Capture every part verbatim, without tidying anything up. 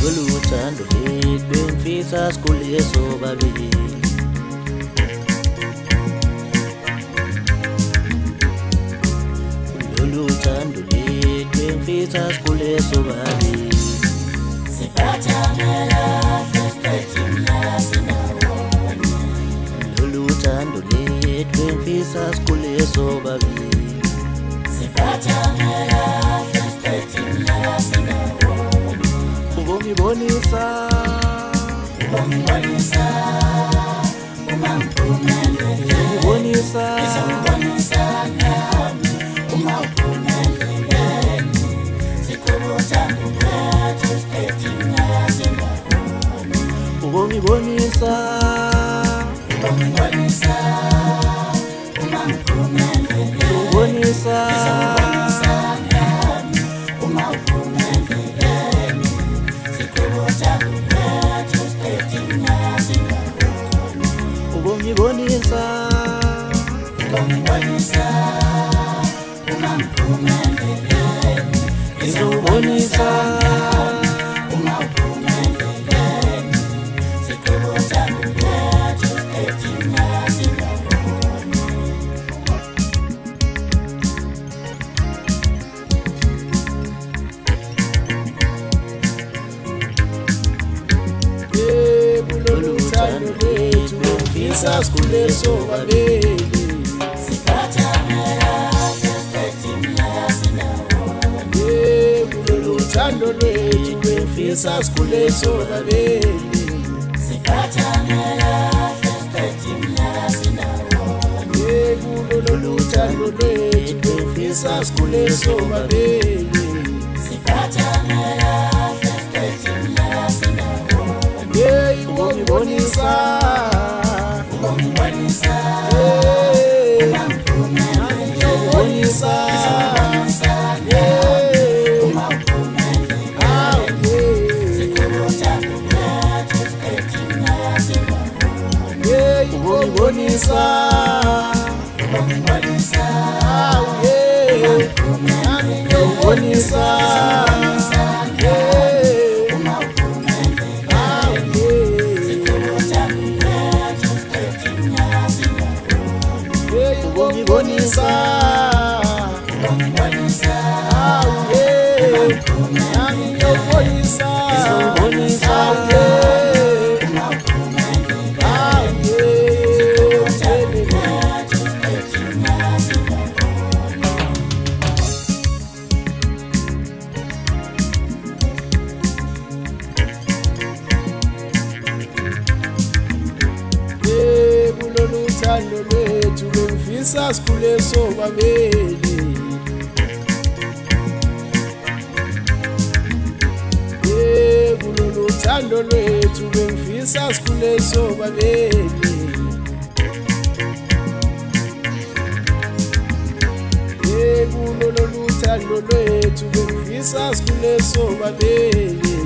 Loluthando lethu bengifisa sikhule sobabili. Loluthando lethu bengifisa sikhule sobabili. Siphathamela fesithina sinawona. Loluthando lethu bengifisa sikhule sobabili. Siphathamela fesithina sinawona. Ubongibonisa Ubongibonisa uma ngiphumelele. Ubongibonisa Ngizokubonisa nami uma uphumelele. Sikhubuthando lethu fesithina sinawona. Ubongibonisa Ubongibonisa uma ngiphumelele. Ubongibonisa Ngizokubonisa nami uma uphumelele. Sikhubuthando lethu fesithina sinawona. Ubongibonisa Ubongibonisa uma ngiphumelele. Ngizokubonisa Uma uphumelele. Sikhubuthando lethu fesithina sinawona. Loluthando lethu bengifisa sikhule sobabili. Siphathamela fesithina sinawona. Loluthando lethu bengifisa sikhule sobabili. Siphathamela fesithina sinawona. Loluthando lethu bengifisa sikhule sobabili. Siphathamela fesithina sinawona. Hey, ubongibonisa Ubongibonisa Hey, uma ngiphumelele. ubongibonisa Ngizokubonisa Hey, uma uphumelele. ah, yeah. Sikhubuthando lethu fesithina sinawona. Hey, ubongibonisa Ubongibonisa ah, yeah. Nami ngiyokubonisa Hey, uma uphumelele. ah, yeah. Sikhubuthando lethu fesithina sinawona. Hey, ubongibonisa Ubongibonisa ah, yeah. Nami ngiyokubonisa Ngizokubonisa ah, yeah. uma uphumelele. Ah, yeah. Sikhubuthando lethu fesithina sinawona. Hey, kuloluthando lwethu bengifisa sikhule sobabili. Hey, kuloluthando lwethu bengifisa sikhule sobabili. Hey, kuloluthando lwethu bengifisa sikhule sobabili.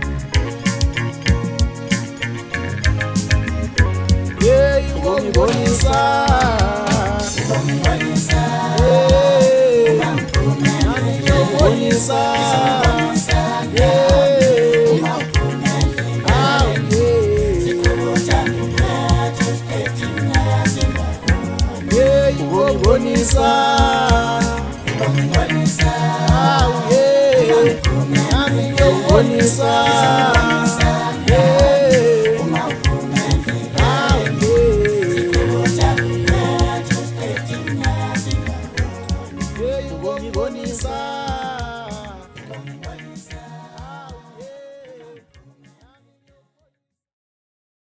Hey, ubongibonisa Ubongibonisa Hey, uma ngiphumelele. nami ngiyokubonisa Ngizokubonisa Hey, uma uphumelele. ah, yeah. Sikhubuthando lethu fesithina sinawona. Hey, ubongibonisa Ubongibonisa ah, yeah. Nami ngiyokubonisa Hey, uma uphumelele. ah, yeah. Sikhubuthando lethu fesithina sinawona. Hey, ubongibonisa